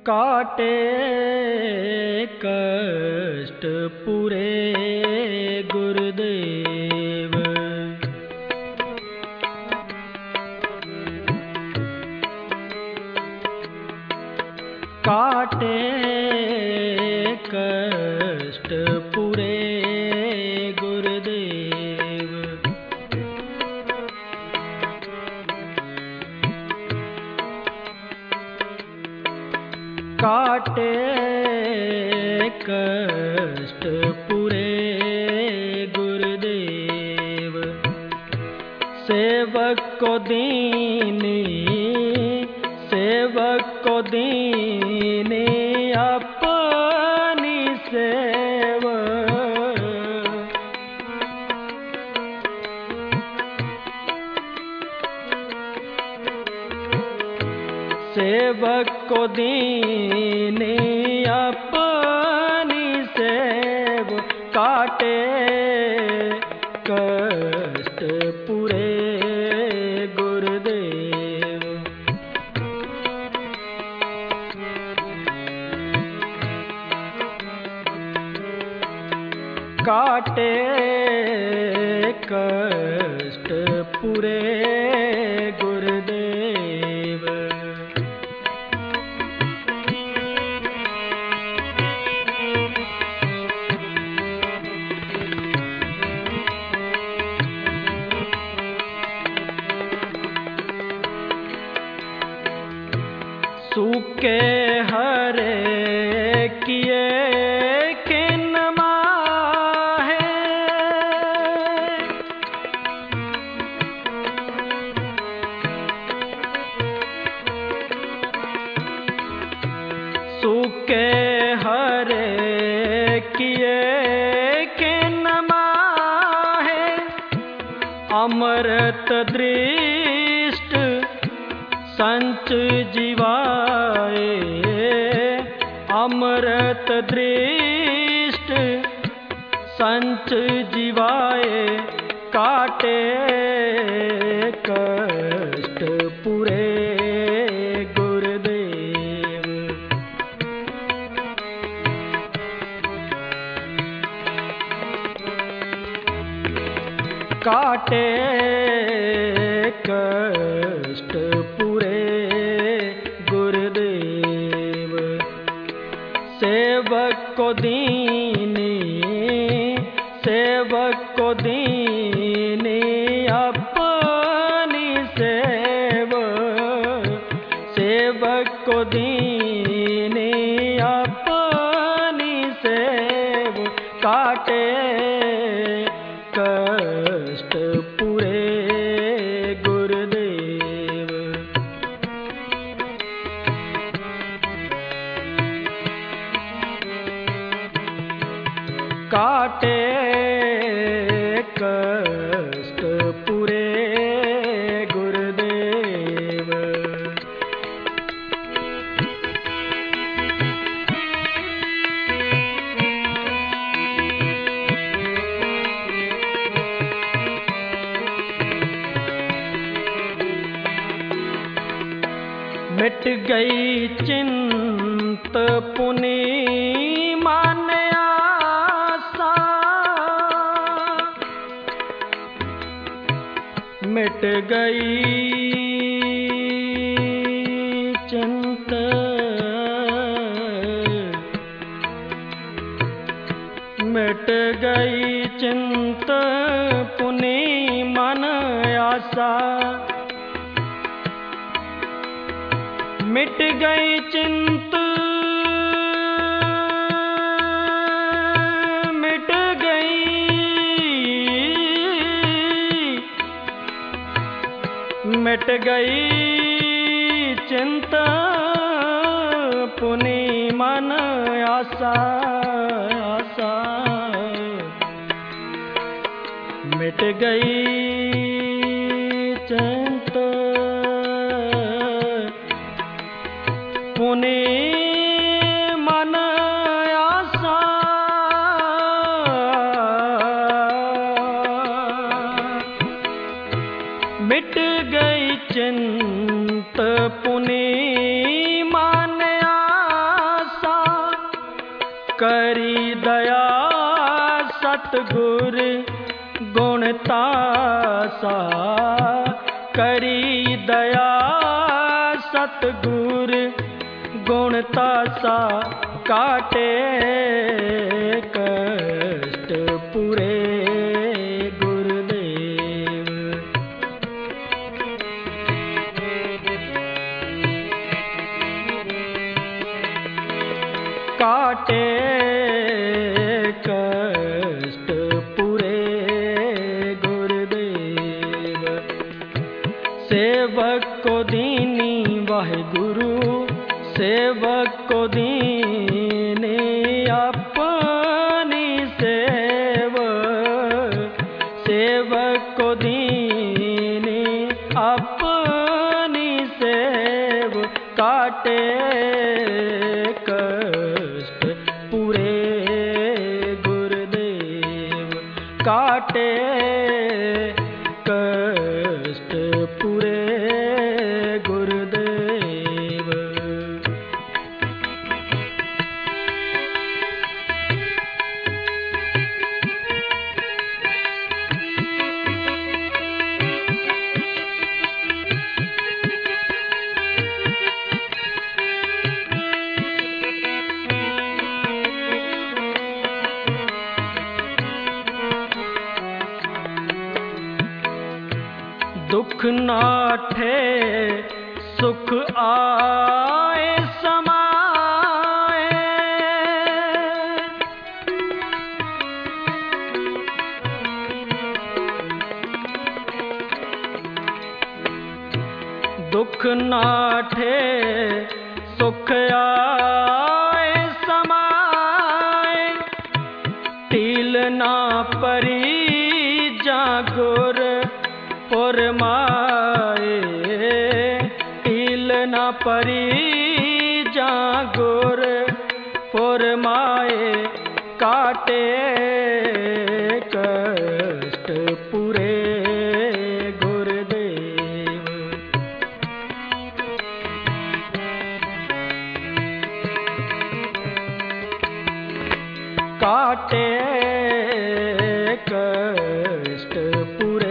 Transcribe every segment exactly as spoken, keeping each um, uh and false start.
काटे कष्ट पूरे गुरुदेव। काटे कष्ट पूरे गुरुदेव। काटे कष्ट पूरे गुरुदेव। सेवक को दीनी सेवक को दीनी अपनी सेव। सेवक को दीनी अपनी सेव। काटे कष्ट पूरे गुरुदेव। काटे कष्ट पूरे गुरुदेव। सूखे हरे किए किन माहे। सूखे हरे किए किन माहे। अमृत दृष्ट संच जीवाए। अमृत दृष्ट संच जीवाए। काटे कष्ट पूरे गुरुदेव। काटे कष्ट पूरे गुरुदेव। सेवक को दीनी सेवक को दीनी अपनी सेव। सेवक को दीनी अपनी सेव। काटे कष्ट पूरे गुरुदेव। काटे कष्ट पूरे गुरुदेव। मिट गई चिंत पुनी मन आसा। मिट गई चिंत मिट गई चिंत पुनी मन आसा। मिट गई चिंत मिट गई मिट गई चिंत पुनी मन आसा। आसा मिट गई चिंत पुनी मन आसा। मिट गई चिंत पुनी मन आसा। सतगुर गुण तासा काटे कष्ट पूरे गुरुदेव। काटे कष्ट पूरे गुरुदेव। सेवक को दीनी वाहिगुरु सेवक को दीनी अपनी सेव। सेवक को दीनी अपनी सेव। काटे कष्ट पूरे गुरुदेव। काटे कष्ट पूरे गुरुदेव। दुख नाठे सुख आए समाए। दुख नाठे सुख आए समाए। टील ना परी जागुर फरमाए। टील न परी जागुर फरमाए। काटे कष्ट पूरे गुरुदेव। काटे कष्ट पूरे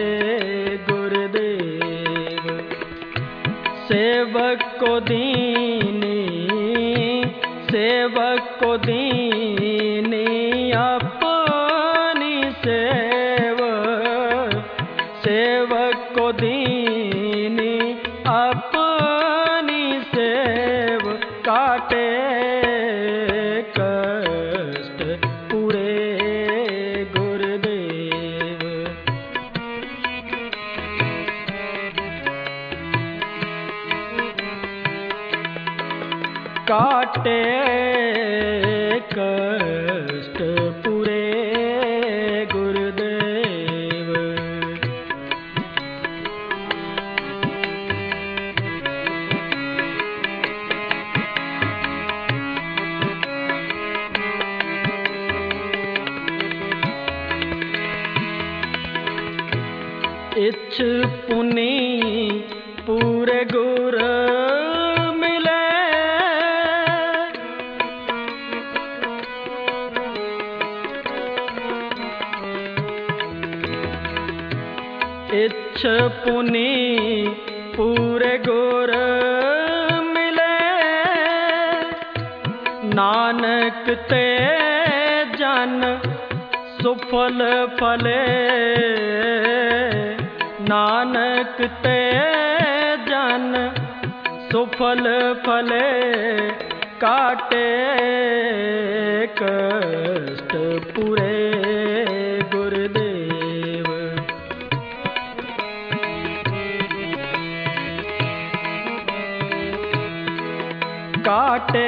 सेवक को दीनी सेवक को दीनी अपनी सेव। सेवक को दीनी अपनी सेव। काटे कष्ट पूरे गुरुदेव। काटे कष्ट पूरे गुरुदेव। इच्छ पुनि पूरे गुर मिले। इच्छ पुनि पूरे गुर मिले। नानक ते जन सुफल फले। नानक ते जन सुफल फले। काटे कष्ट पूरे गुरुदेव। काटे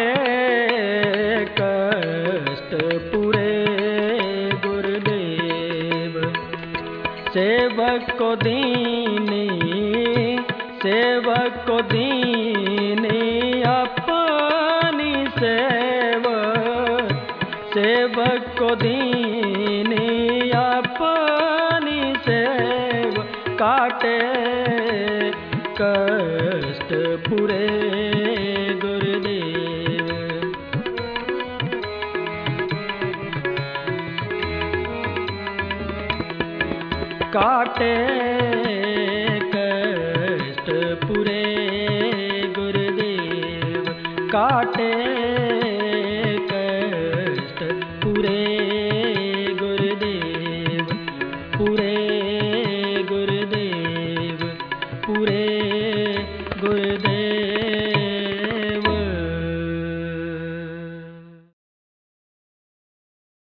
कष्ट पूरे गुरुदेव। सेवक को दीनी सेवक को दीनी अपनी सेव। सेवक को दीनी अपनी सेव। काटे कष्ट पूरे गुरुदेव। काटे